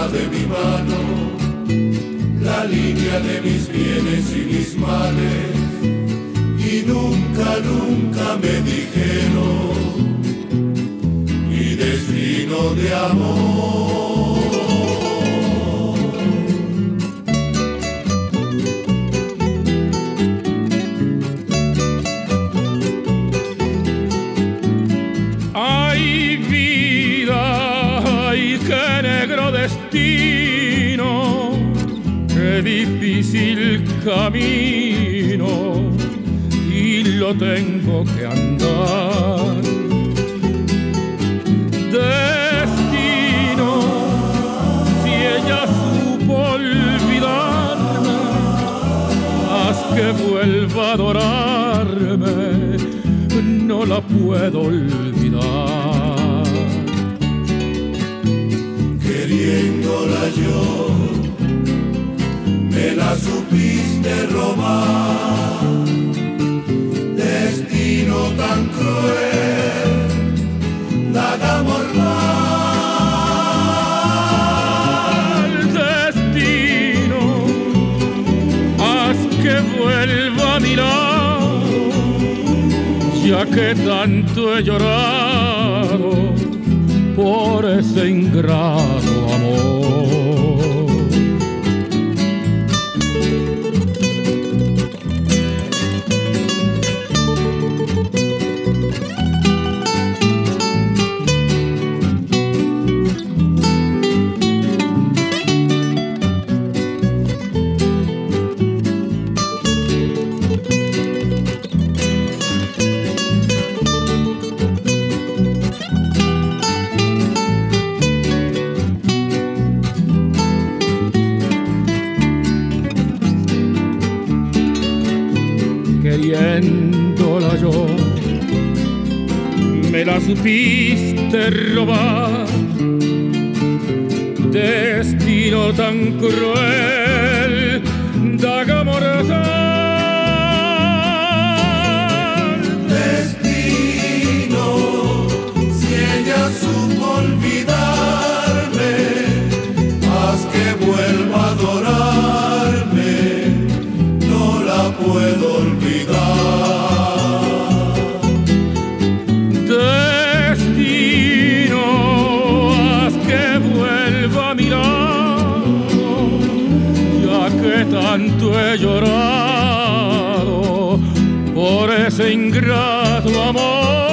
de mi mano la línea de mis bienes y mis males, y nunca, nunca me dijeron mi destino de amor. Ay, vida, ay, qué negro destino, qué difícil camino, y lo tengo que andar. Destino, si ella supo olvidarme, haz que vuelva a adorarme, no la puedo olvidar. Queriéndola yo, me la supiste robar. Destino tan cruel, daga mortal. Destino, haz que vuelva a mirar, ya que tanto he llorado por ese ingrato amor. Queriéndola yo, me la supiste robar. Destino tan cruel, daga mortal. Destino, si ella supo olvidarme, haz que vuelva a adorarme, no la puedo olvidar. Destino, haz que vuelva a mirar, ya que tanto he llorado por ese ingrato amor.